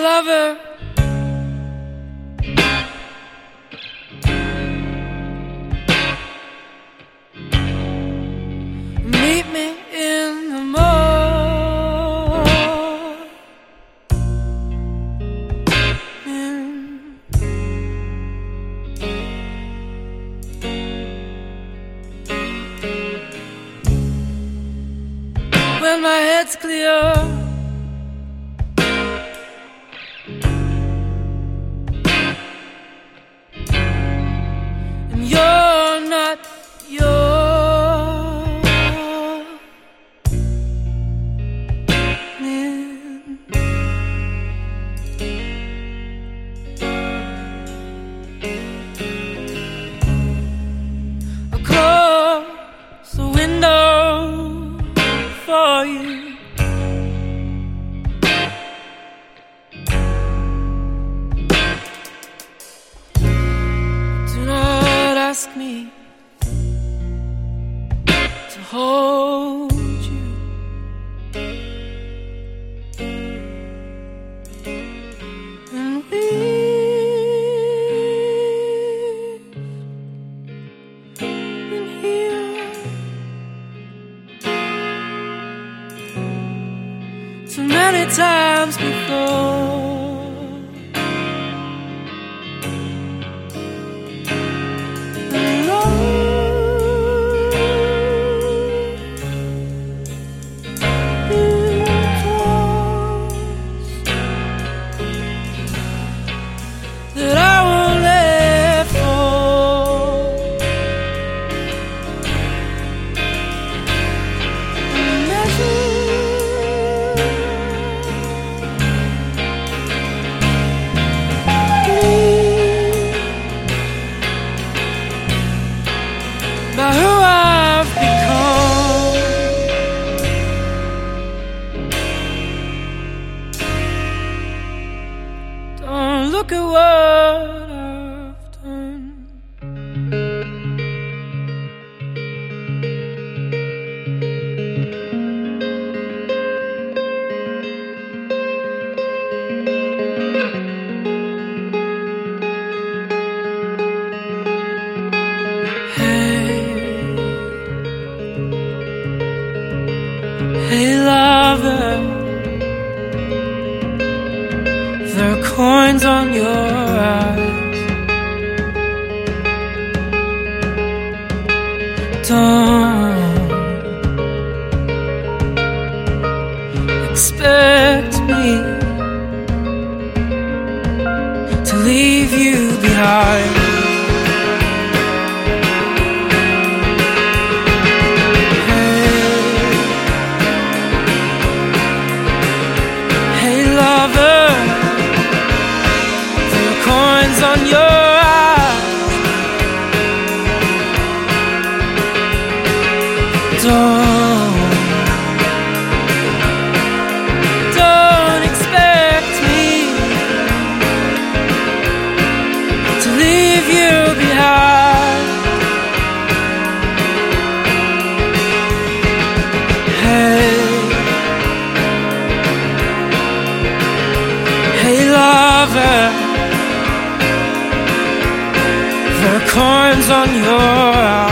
lover, meet me in the morning when my head's clear. You're not across the window for you. Do not ask me to hold you. And we've been here too many times before. That I won't let fall. By who I've become. Don't look at what I've done. Hey lover, there are coins on your eyes. Don't expect me to leave you behind. On your eyes, don't expect me to leave you behind. Hey lover, there are coins on your eyes.